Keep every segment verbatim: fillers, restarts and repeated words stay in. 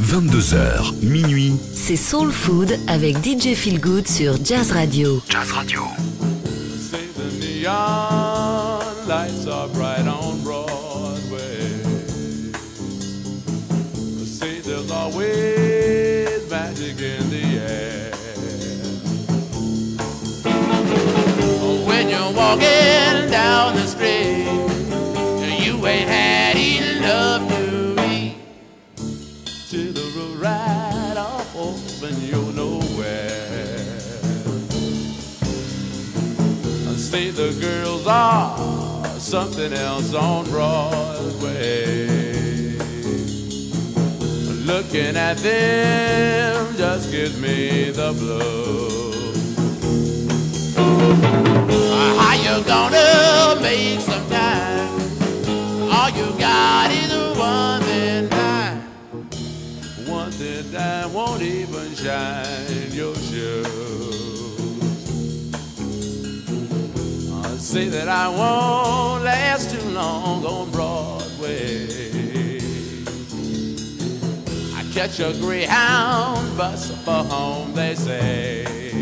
vingt-deux heures, minuit. C'est Soul Food avec D J Feel Good sur Jazz Radio. Jazz Radio. Say the neon lights are bright on Broadway. Say there's always magic in the air. When you're walking down the street, you ain't had enough to eat. Till the road right off open, you're nowhere. Say the girls are something else on Broadway. Looking at them just gives me the blues. How you gonna make some time? All you got is one thin dime. One thin dime won't even shine your shoes. I say that I won't last too long on Broadway. I catch a Greyhound bus for home, they say.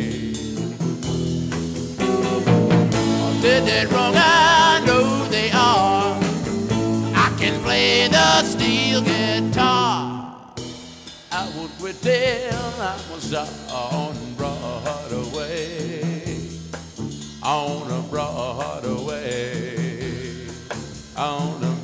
Did it wrong, I know they are. I can play the steel guitar. I won't quit till I'm a star on Broadway. On a Broadway. On a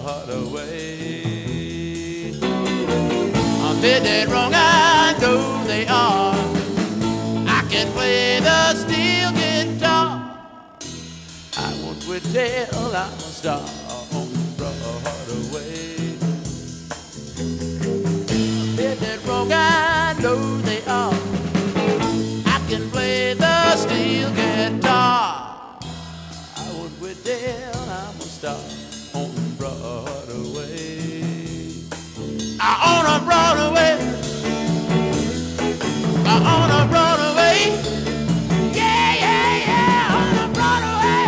Broadway. I did it wrong, I know they are. I can play the steel guitar. I won't quit till I'm a star on Broadway. Did that wrong, I know they are. I can play the steel guitar. I won't quit till I'm a star on Broadway. I on a Broadway. I on a Broadway. Yeah, yeah, yeah, on a Broadway.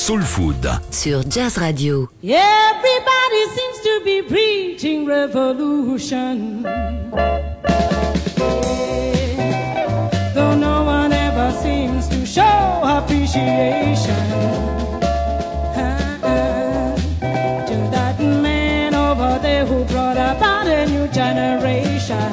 Soul Food sur Jazz Radio. Everybody seems to be preaching revolution, though no one ever seems to show appreciation uh-uh. to that man over there who brought about a new generation.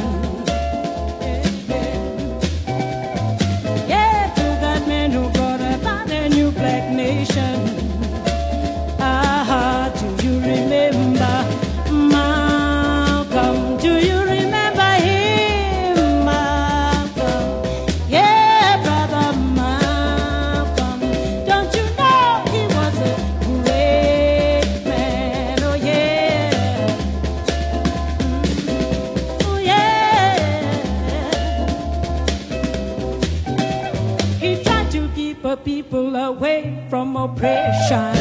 Ah, do you remember Malcolm? Do you remember him, Malcolm? Yeah, brother Malcolm. Don't you know he was a great man? Oh yeah, oh yeah. He tried to keep a people away from oppression.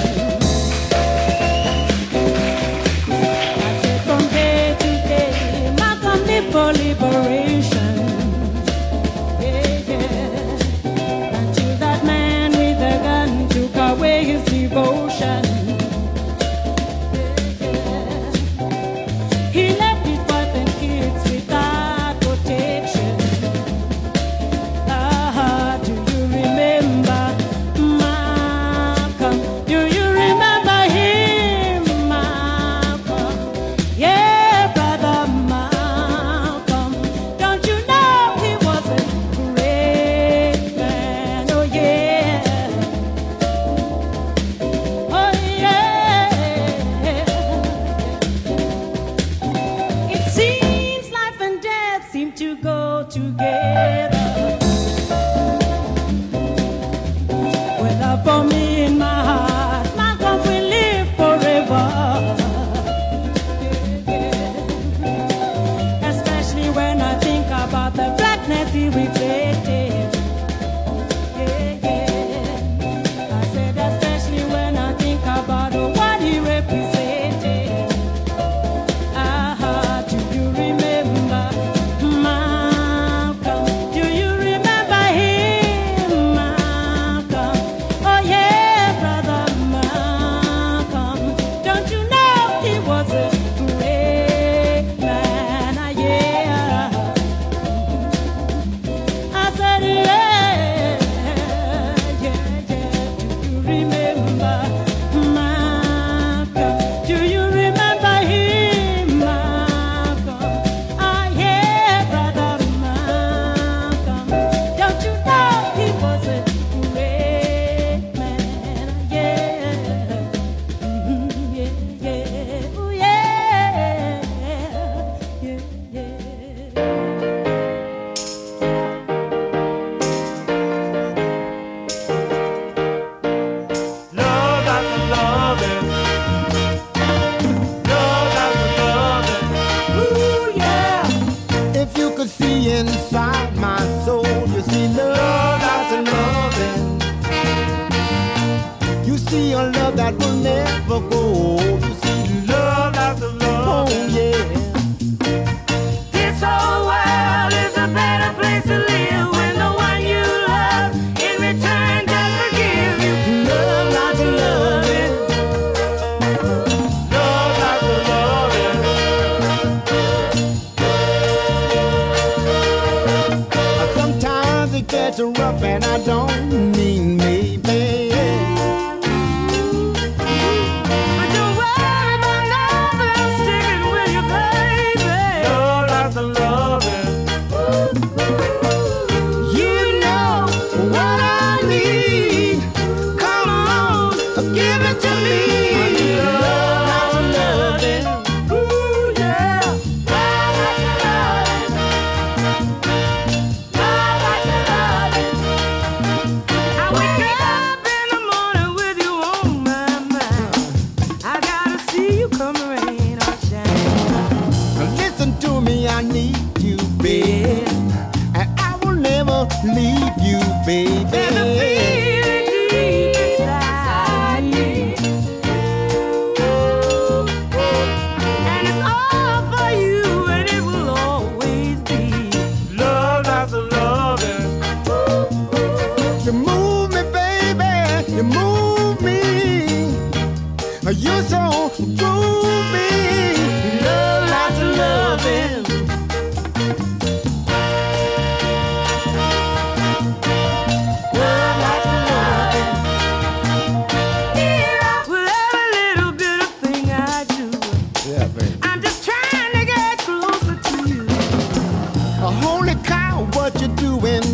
For liberation, yeah, yeah. Until that man with a gun took away his devotion, yeah, yeah. He left his wife and kids without protection. Ah, do you remember Malcolm? Do you remember him, Malcolm? Yeah, brother Malcolm. For me in my heart, Malcolm will live forever. Especially when I think about the blackness he reflected. Yeah, yeah. I said especially when I think about what he represented. Ah, do you remember Malcolm? Do you remember him, Malcolm? Oh yeah, brother Malcolm. Don't you know he was a great man? Ah, yeah. I said yeah, yeah, yeah. Do you remember Malcolm? Do you remember him, Malcolm? Ah yeah, brother Malcolm. Don't you know he was a great man? Yeah, mm, yeah, yeah, ooh, yeah, yeah, yeah. Love after loving, love after loving, ooh yeah. If you could see inside my soul, you see love after loving. You see a love that will never go. You see love after love. Oh yeah. This whole world is a better place to live when the one you love in return doesn't give you Love after loving. love after loving. Sometimes it gets rough and I don't mean maybe. But don't worry about nothing, I'm sticking with you, baby. Love after loving. You know what I need. Come on, give it to me. Love after loving. Ooh yeah. Love after loving. Love after loving. I wake up in the morning with you on my mind. I gotta see you come rain or shine. Listen to me, I need you, babe. And I will never leave you, baby. There's a feeling deep inside me, and it's all for you, and it will always be love after loving. You move me, baby. You move me.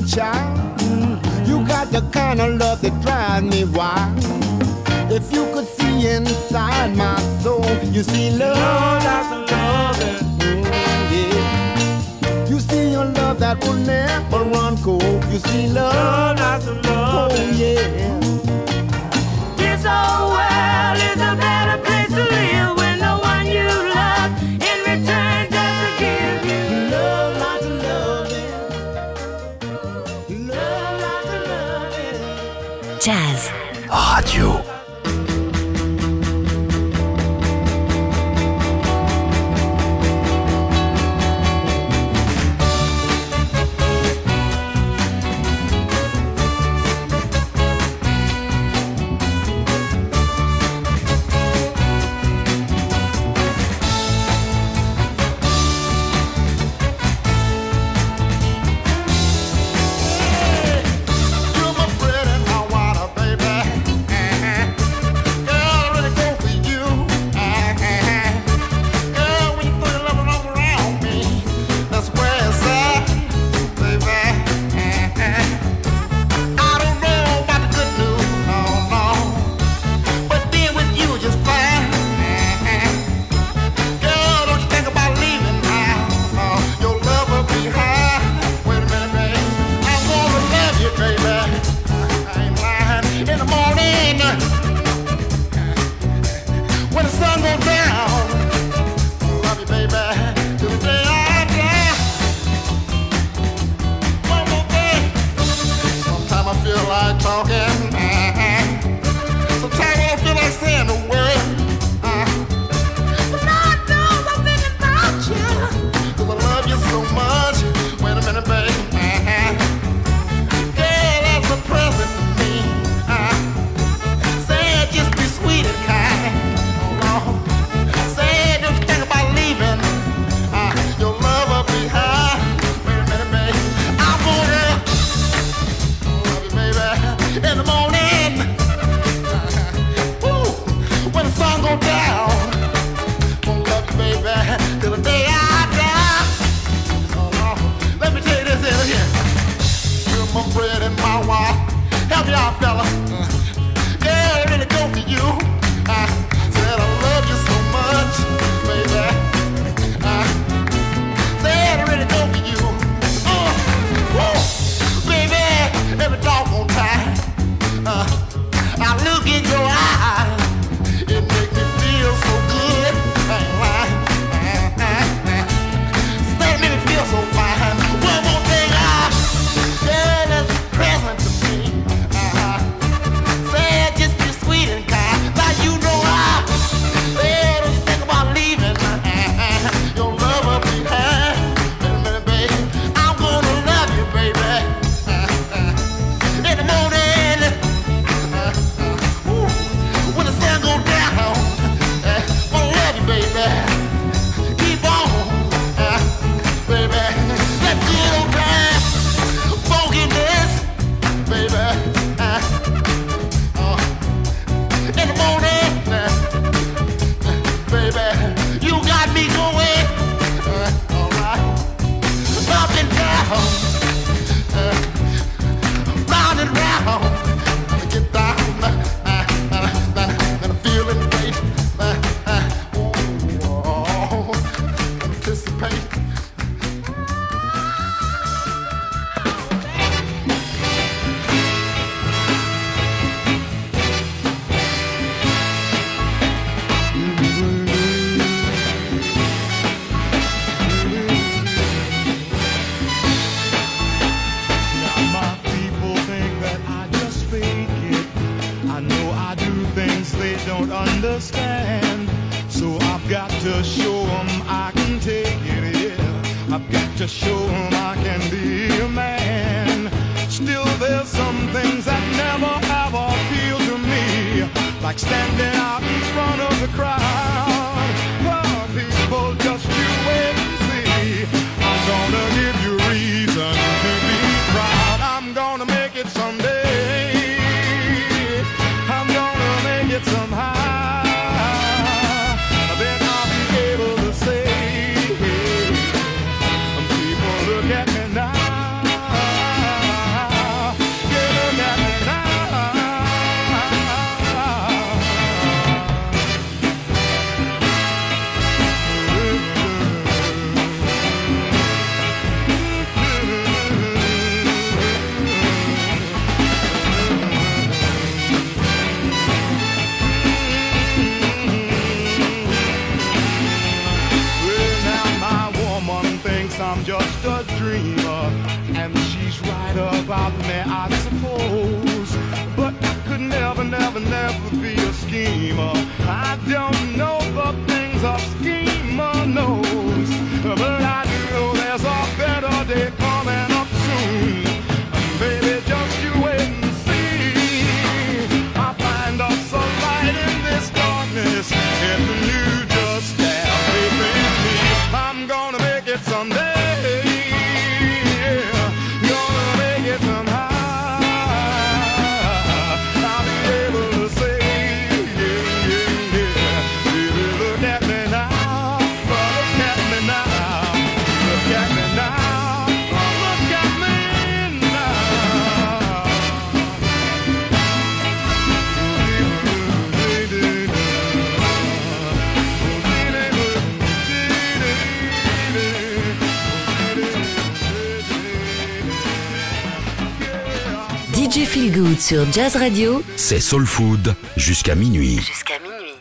child. You got the kind of love that drives me wild. If you could see inside my soul, you see love that's a loving. Mm, yeah. You see your love that will never run cold. You see love that's a loving. Oh yeah. This whole world is a better place to live when the one you love in return does to give you love, lots of loving. Love, lots of loving. Jazz Radio. Look at me now. about me, I suppose. But I could never, never, never be a schemer. I don't know the things a schemer knows, but I do know there's a better day coming up soon. Baby, just you wait and see. I'll find us a light in this darkness if you just have faith in me. I'm gonna make it someday. D J Feel Good sur Jazz Radio. C'est Soul Food jusqu'à minuit. Jusqu'à minuit.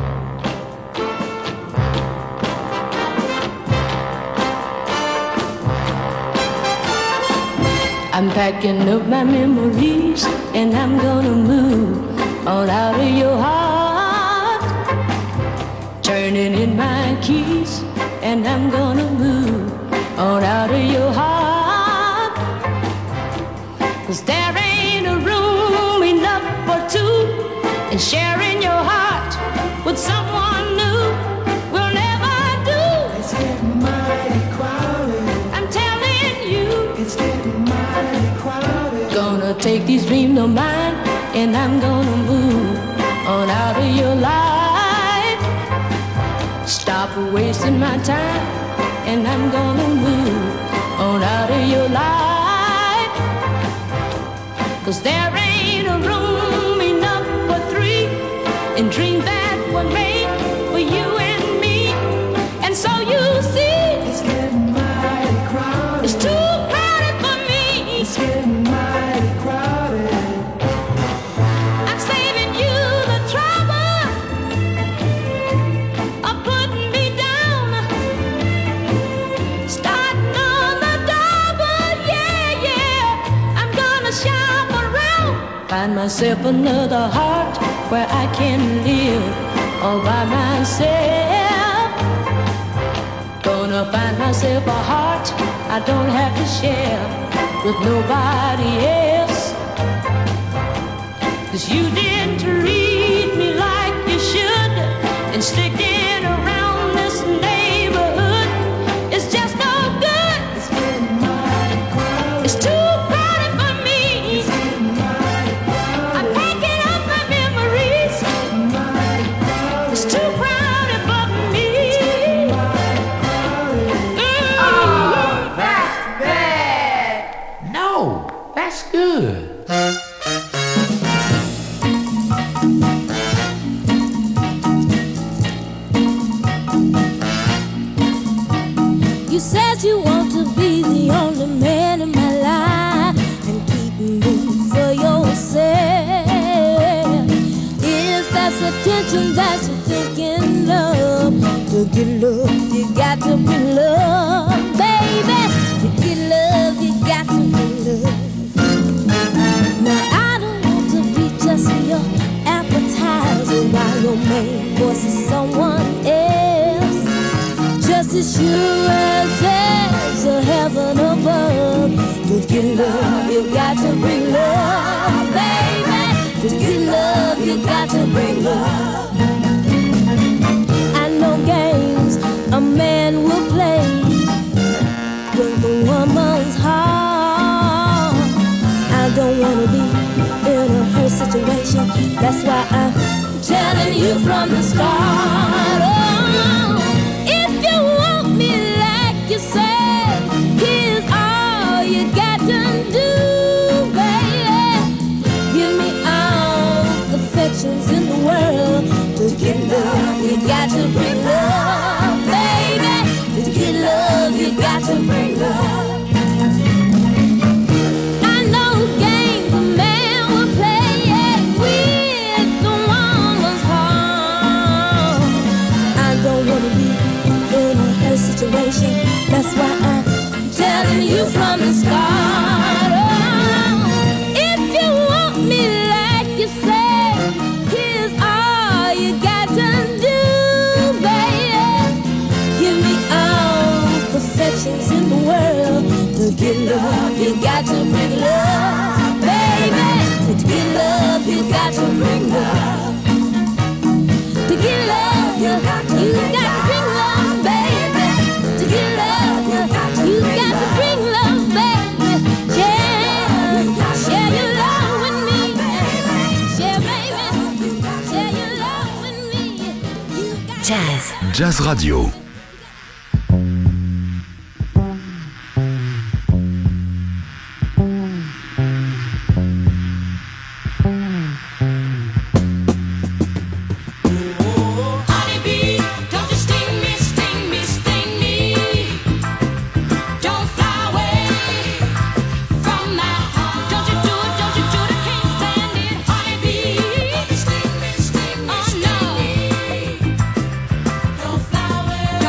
I'm packing up my memories and I'm gonna move on out of your heart. Turning in my keys and I'm gonna move on out of your heart. 'Cause there ain't a room enough for two, and sharing your heart with someone new will never do. It's getting mighty crowded. I'm telling you, It's getting mighty crowded. gonna take these dreams of mine and I'm gonna move on out of your life. Stop wasting my time and I'm gonna move on out of your life. 'Cause there ain't a room enough for three in dreams that were made for you and me. And so you see, It's getting mighty crowded. it's too crowded for me. It's getting mighty crowded. I'm saving you the trouble of putting me down. Starting on the double, yeah, yeah. I'm gonna shop around, find myself another heart where I can live all by myself. Gonna find myself a heart I don't have to share with nobody else. 'Cause you didn't treat me like you should, and sticking around this neighborhood is just no good. It's getting mighty crowded. It's too crowded for me. It's getting mighty crowded. I'm packing up my memories. Mighty crowded. It's too crowded for me. Mighty crowded. Mm. That's bad. No, that's good. You said you want to be the only man in my life and keep me for yourself. If that's attention that you're thinking of, to get love, you got to be love, baby. To get love, you got to be love. Now I don't want to be just your appetizer while your main course is someone else. Just as sure as there's a heaven above, to get love, you got to bring love, baby. To get love, you got to bring love. I know games a man will play with a woman's heart. I don't want to be in a hurt situation. That's why I'm telling you from the start. Oh, if you want me like you said, here's all you got to do, baby. Give me all the affections in the world. To get love, you got to bring love, baby. To get love, you got to bring love. I know games a man will play with the woman's heart. I don't want to be in a hurt situation. That's why I'm telling you from the start. Oh, get love, you got to bring love, baby. To get love, you got to bring love. To get love, you, you got to bring love, baby. To get love, you, you got to bring love, baby. Share, share your love with me, share, baby. Share your love with me. You got Jazz. Jazz Radio. Don't fly away.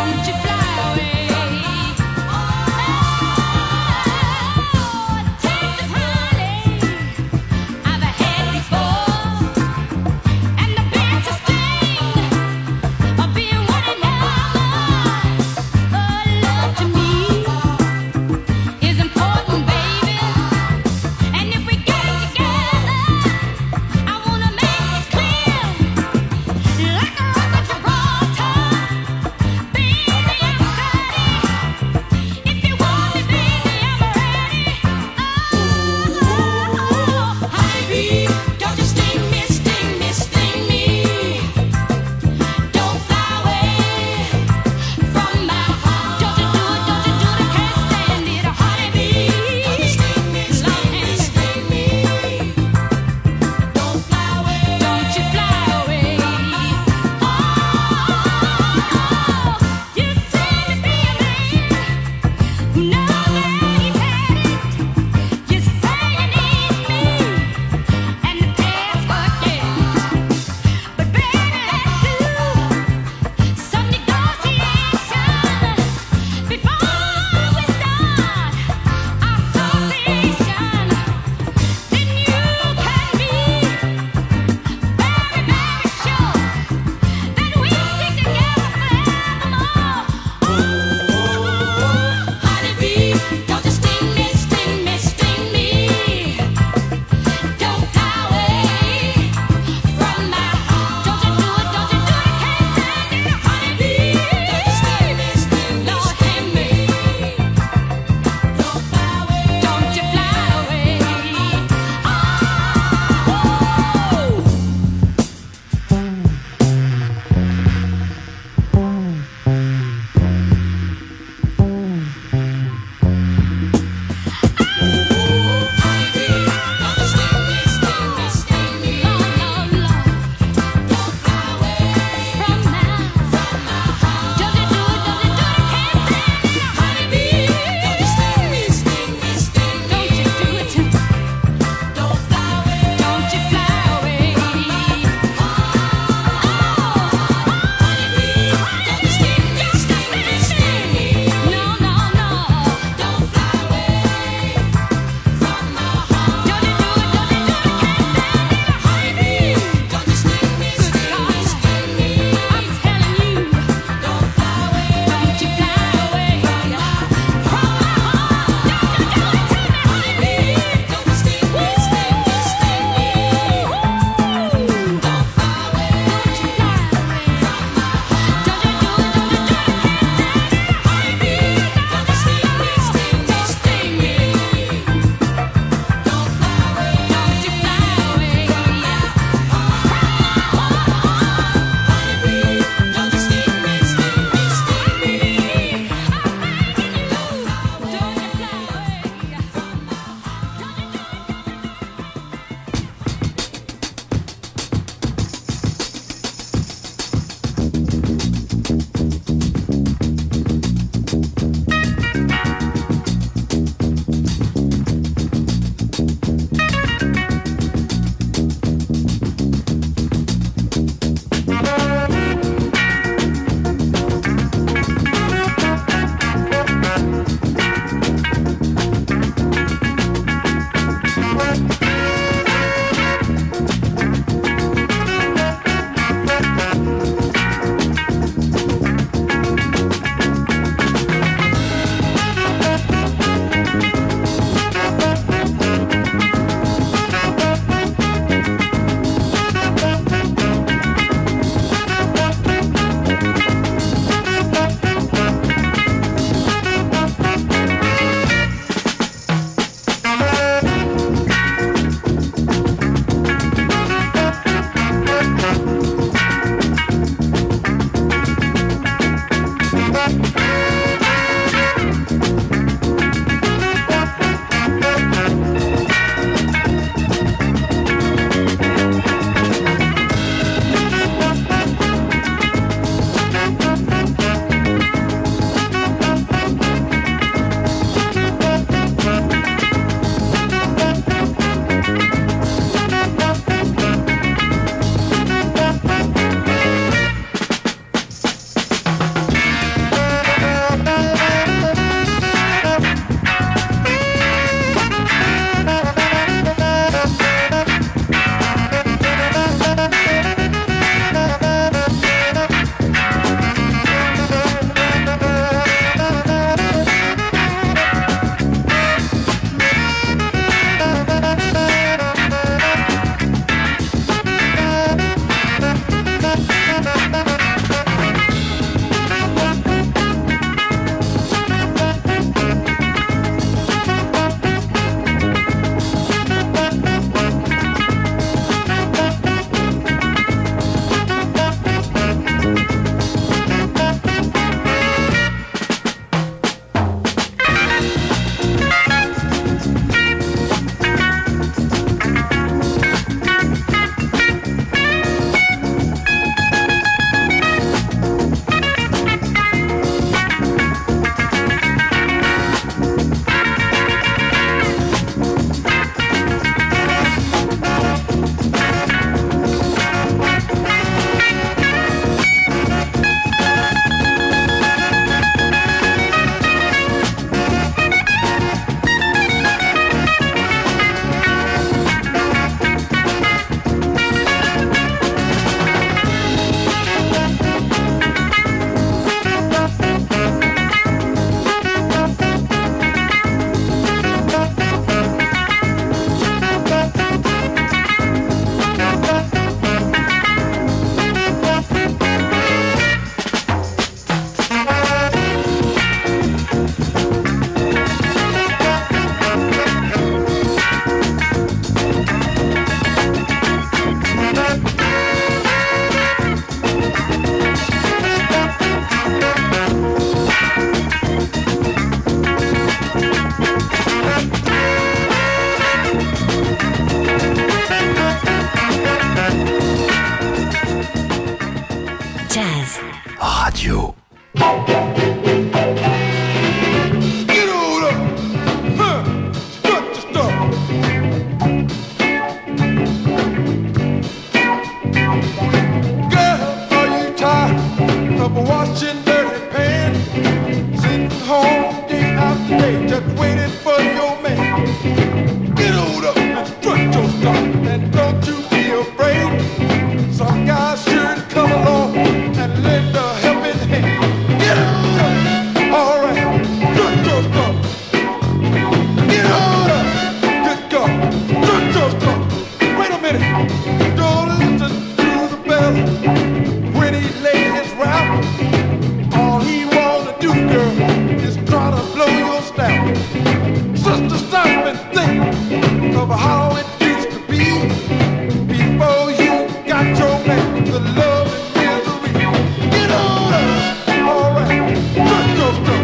of how it used to be before you got your man, the love and misery. Get on up, all right, cut your stuff.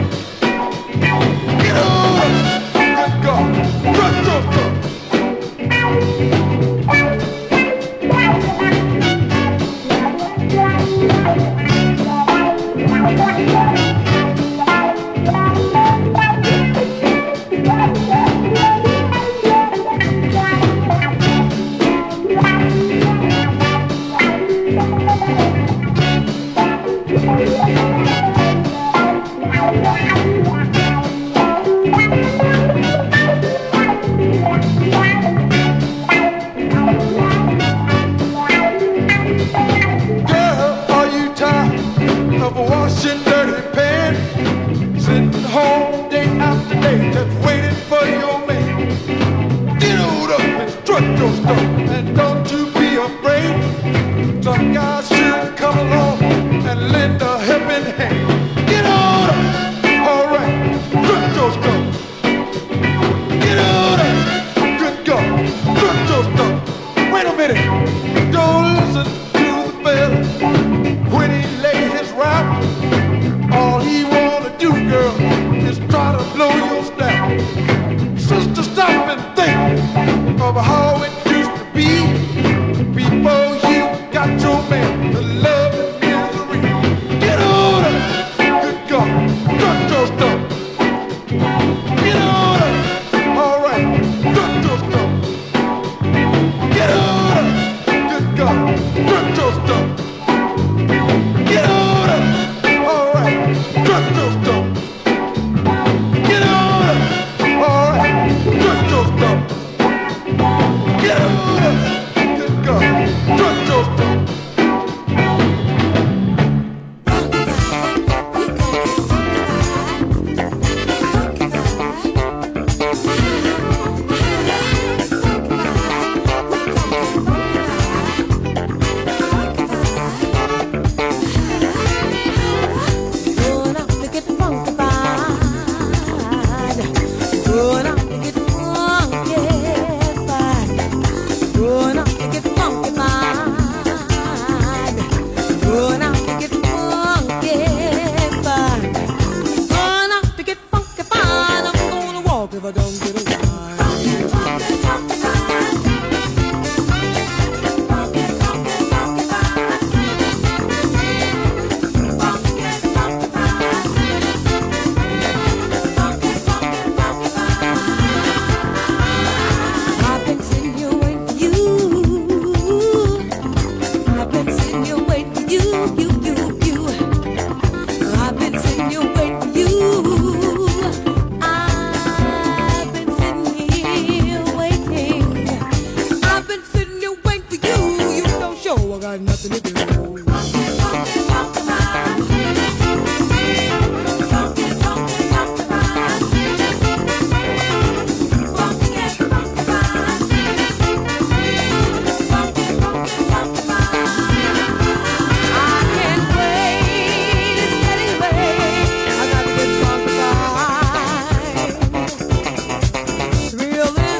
Get on up, good God, cut your stuff.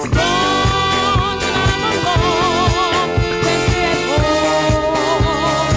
Home.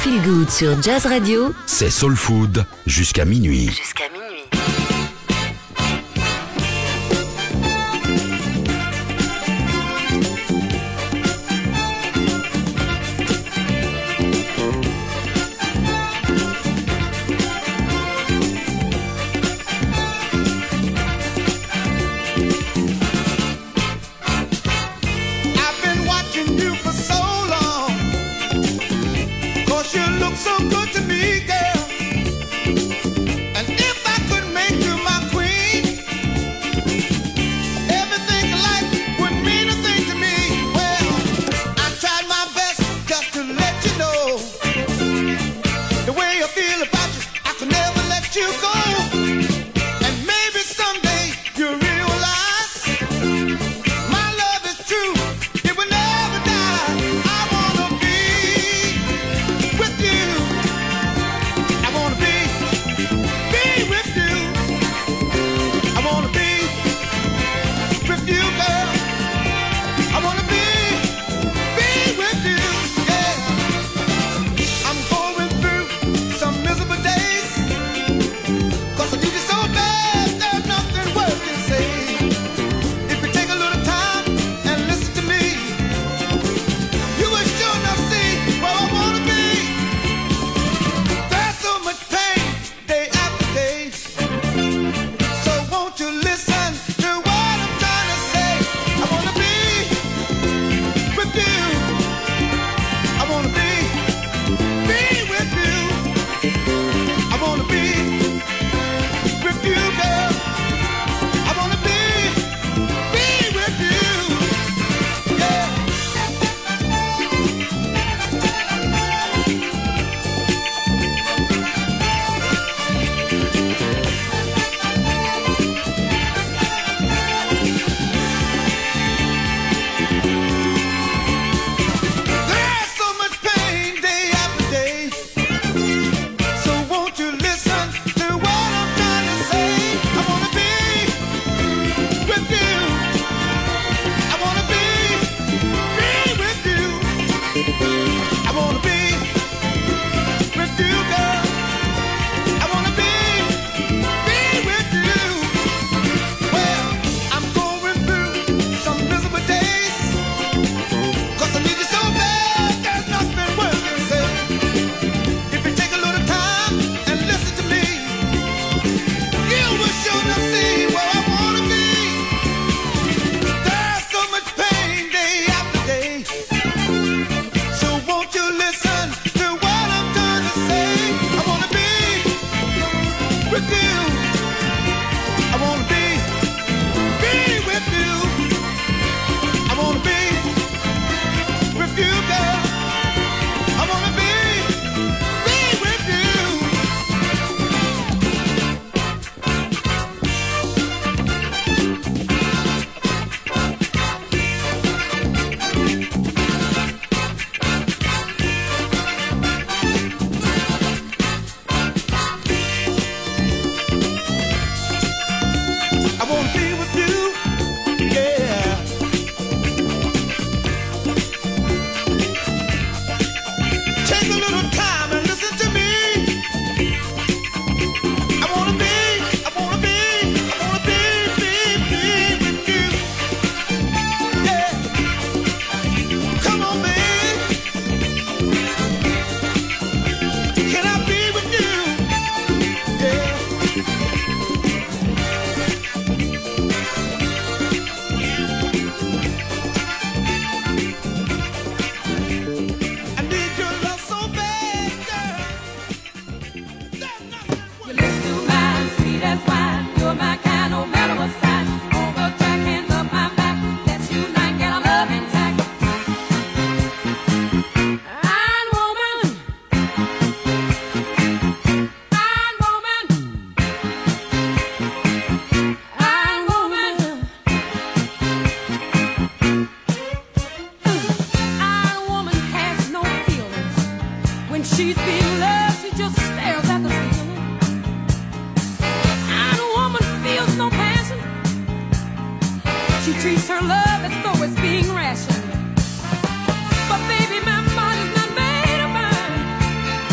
Feel Good sur Jazz Radio. C'est Soul Food jusqu'à minuit. Jusqu'à minuit. I've been watching you for so long, 'cause you look so good to me, girl. And if I could make you my queen, everything in life would mean a thing to me. Well, I tried my best just to let you know the way I feel about you, I could never let you go. And maybe someday you'll realize my love is true, it will never die. I wanna be with you. I wanna be, be with you. I wanna be with you, girl. I wanna be, be with you, yeah. I'm going through some miserable days, 'cause I need you so bad, there's nothing worth to say. If you take a little time and listen to me, you will sure enough see where I wanna be. There's so much pain day after day, so won't you listen to what I'm trying to say? I wanna be with you. I wanna be, be with you. I wanna be with you, girl. I wanna be, be with you, yeah. There's so much pain day after day, so won't you listen to what I'm trying to say? I wanna be with you. I wanna be, be with you. I wanna be with you, girl. I wanna be, be with you. Well, I'm going through some miserable days, 'cause I need you so bad, there's nothing worth to say. If you take a little time and listen to me, you will sure enough see where I wanna be. There's so much pain day after day, so won't you listen to what I'm trying to say? I wanna be with you. I wanna be, be with you. I wanna be with you, girl. I wanna be, be with you. I wanna be with you, yeah. Take a little time and listen to me. I wanna be, I wanna be, I wanna be, be, be with you, yeah. Come on, babe. Can I be with you, yeah? I need your love so bad, girl. There's nothing You look too fine, sweet as wine. You're my kind, no matter what sign. All the jack hands up my back. Let's unite, get our love intact. Iron woman, iron woman, iron woman. Iron woman has no feelings. When she's being loved, she just stares at the ceiling. Iron woman feels no passion. She treats her love as though it's being rationed. But baby, my mind is not made of mine.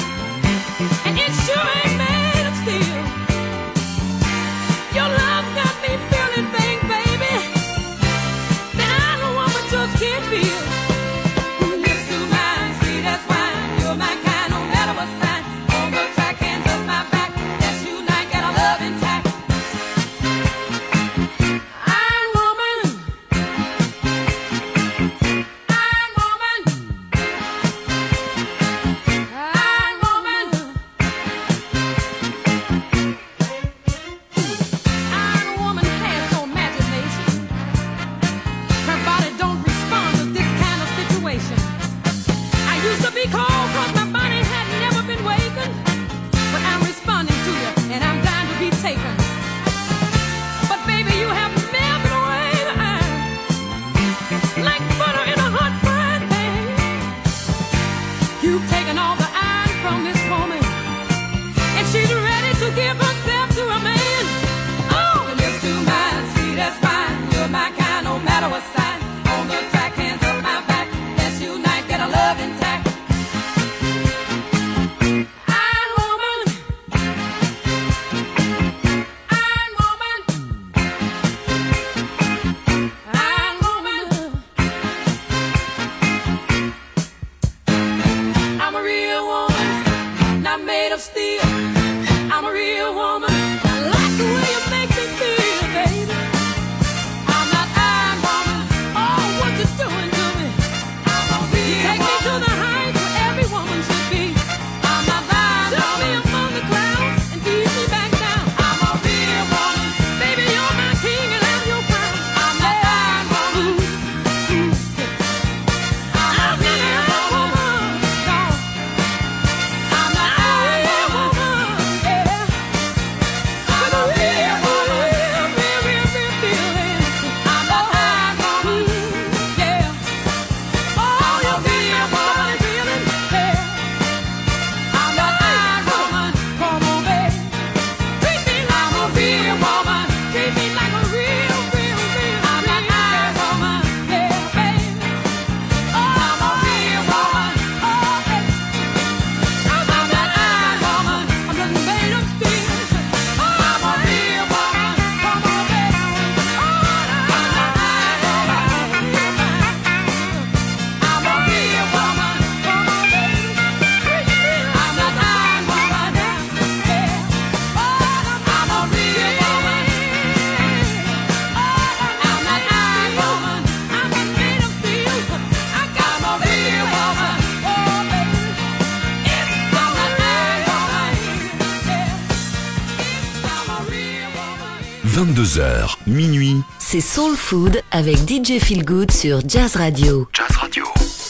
vingt-deux heures, minuit. C'est Soul Food avec D J Feel Good sur Jazz Radio. Jazz Radio.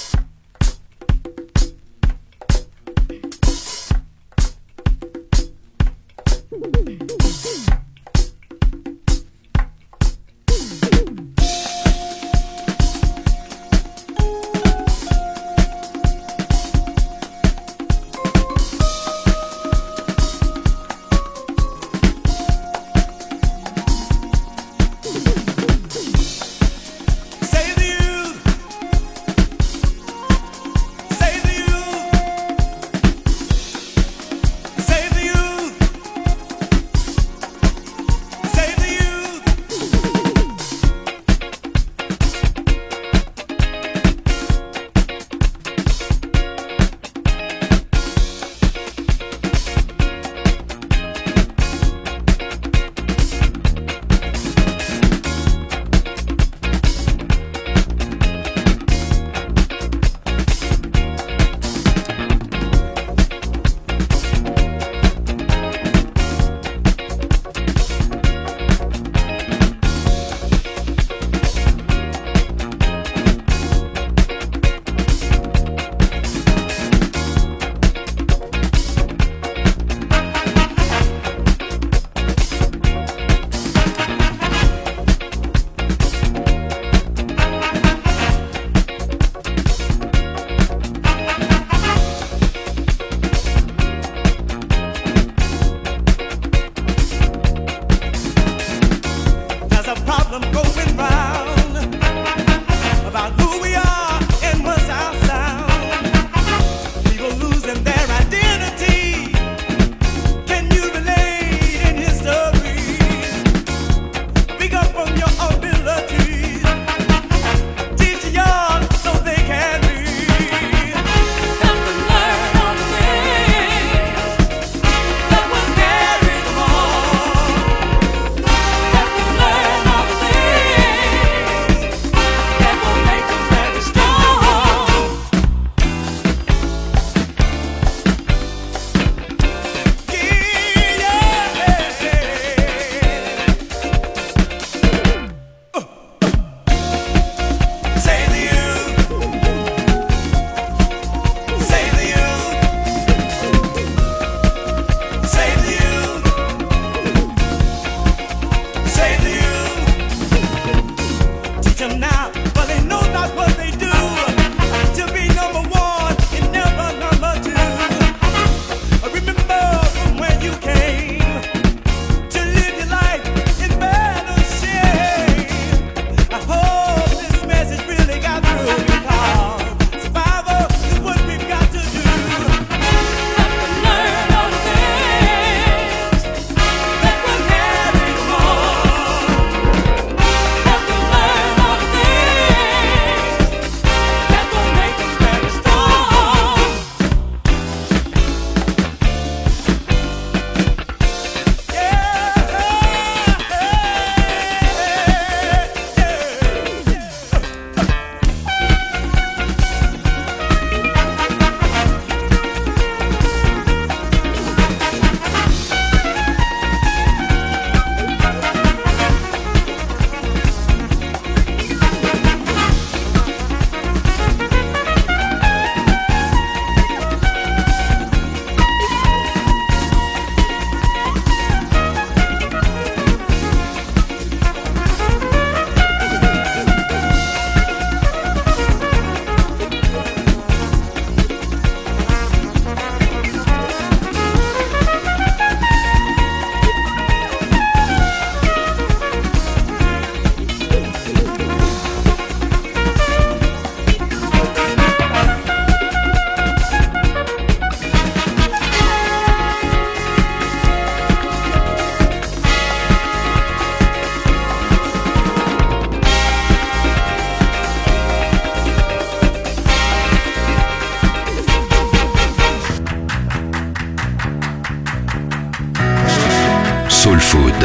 Soul Food.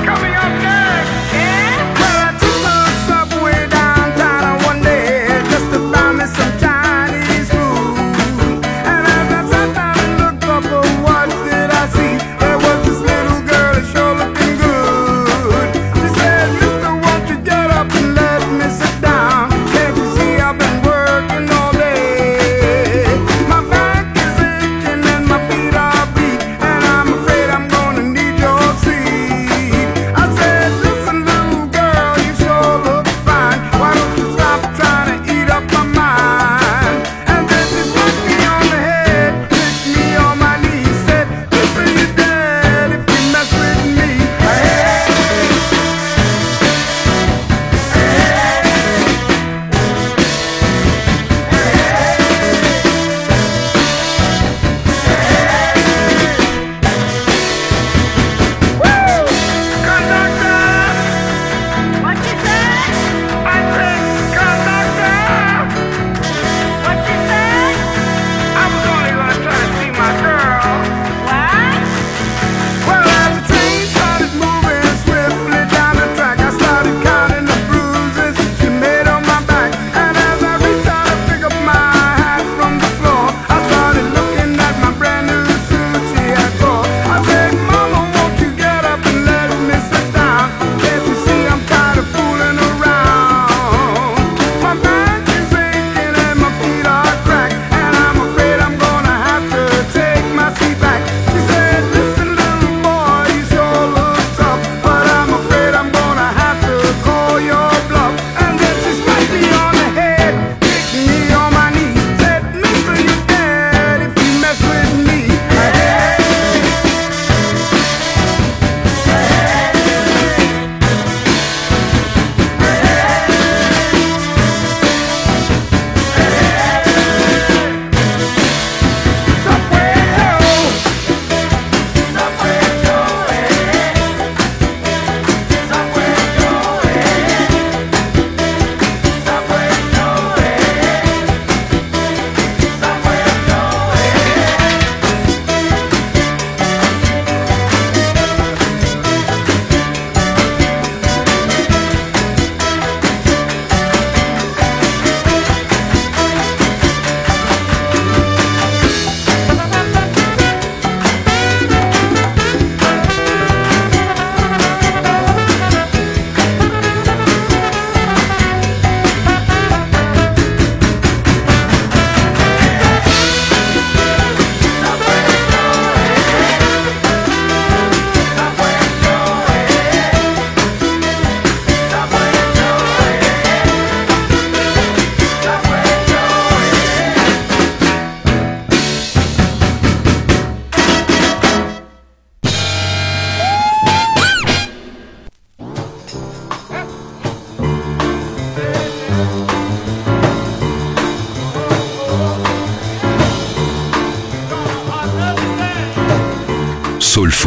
Just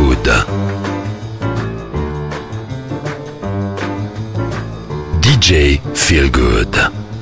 Food. D J Feel Good.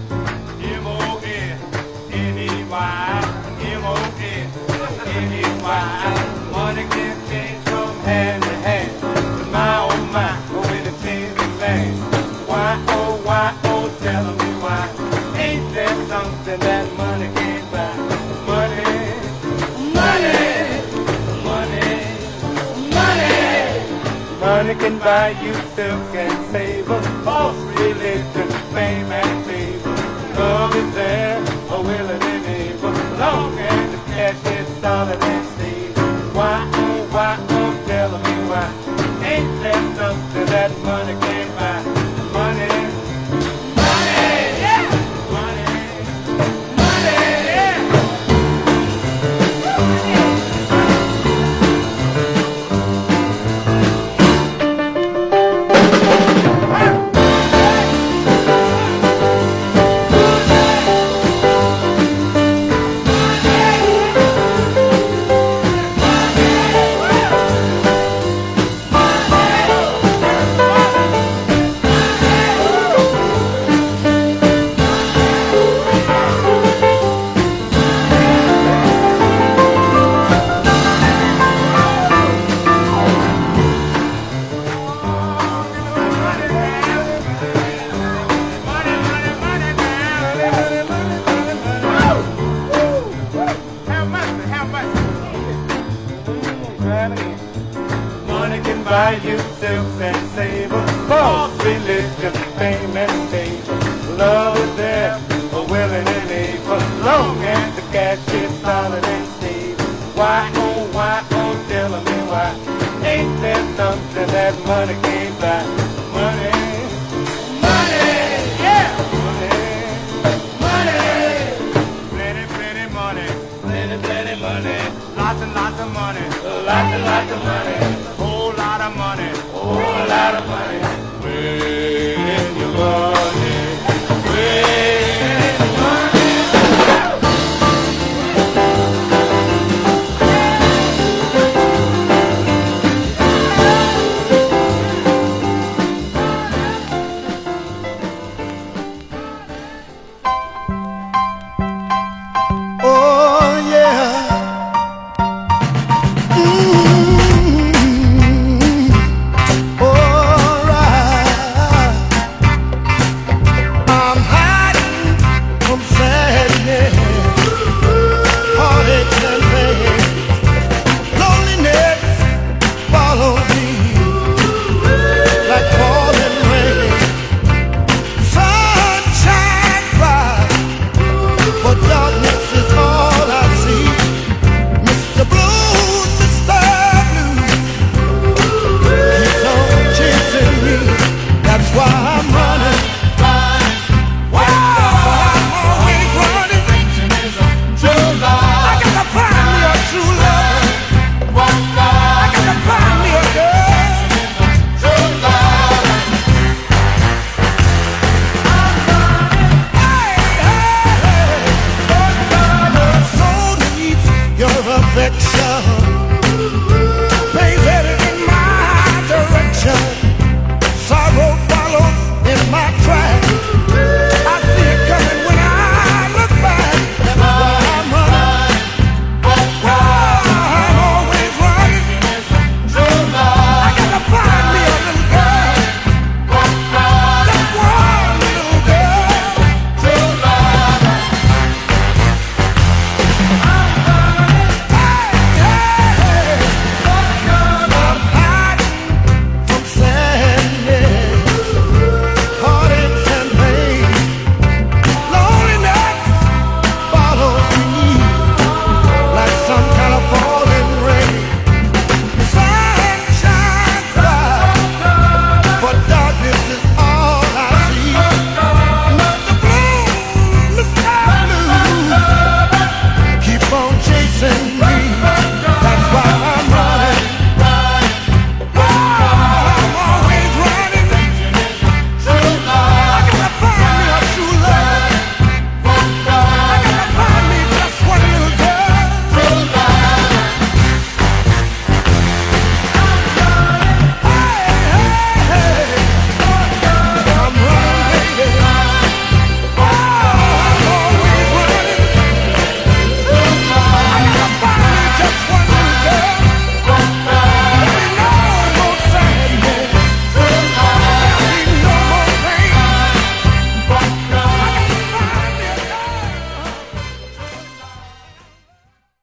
Money can change from hand to hand. My oh my, go in the changing land. Why oh why oh, tell me why? Ain't there something that money can't buy? Money, money, money, money. Money can buy you silk and savor, false religion, fame and favor. Love is there, a willing and able, long as the cash is solid and stable. Why oh why oh, tell me why? Ain't there something that money can't buy? Money, money, yeah, money, money, yeah. Money can buy you silks and savor, false religion, fame and favor. Love is there, a willing and able, long as the cash is solid and stable. Why oh why oh, tell me why? Ain't there something that money can